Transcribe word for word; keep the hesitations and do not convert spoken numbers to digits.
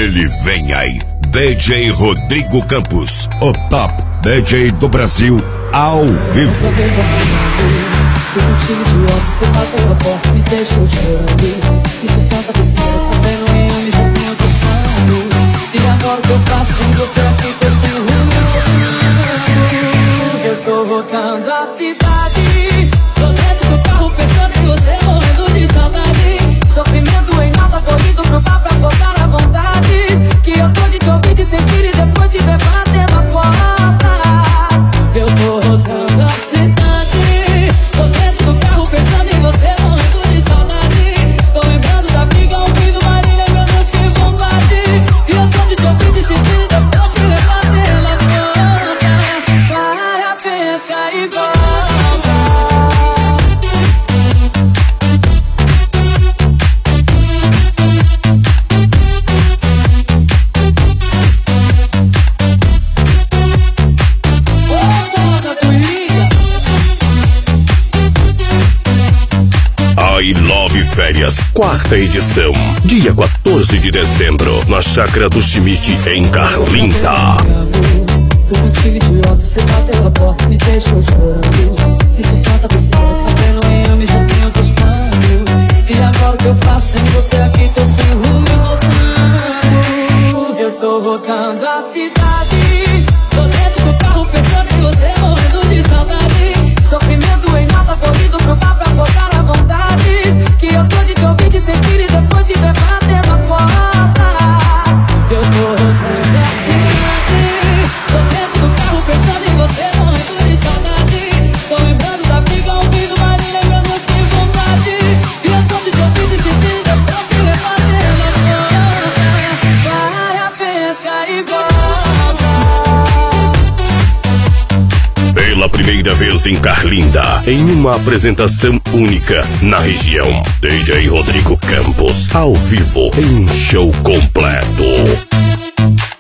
Ele vem aí, D J Rodrigo Campos, o top D J do Brasil, ao vivo. Contigo de óculos, você bateu a porta, me deixou chorando. Isso é tanta besteira, também não me ame, já tenho outros planos. E agora o que eu faço sem você aqui, tô sem rumo. Eu tô voltando à cidade, tô dentro do carro pensando em você, morrendo de saudade. Sofrimento em nada, corrido pro bar pra voltar à vontade. Que eu tô de te ouvir, te sentir e depois te debater na porta. Eu tô voltando à cidade, tô dentro do carro pensando em você, morrendo de saudade. Tô lembrando da briga, ouvindo Marília, meu Deus, que vontade. E eu tô de te ouvir, te sentir e depois te debater na porta. Para, pensa e volta. I Love Férias, quarta edição, dia quatorze de dezembro, na Chácara do Schmidt, em Carlinda. Tô contigo idiota, você bateu a porta, me deixou chorando. Disse tanta besteira, também não me ame, já tenho outros planos. E agora o que eu faço sem você aqui, tô sem rumo e voltando. Eu tô voltando à cidade, tô dentro do carro pensando em você, morrendo de saudade. Sofrimento em nada, corrido pro bar pra voltar à vontade. Que eu tô de te ouvir, te sentir e depois te debater na porta. Eu tô voltando à cidade, tô dentro do carro pensando em você, morrendo de saudade. Tô lembrando da briga, ouvindo Marília, meu Deus, que vontade. E eu tô de te ouvir, te sentir e depois te debater na porta. Para, pensa e volta. Pela primeira vez em Carlinda, em uma apresentação única na região, D J Rodrigo Campos, ao vivo, em show completo.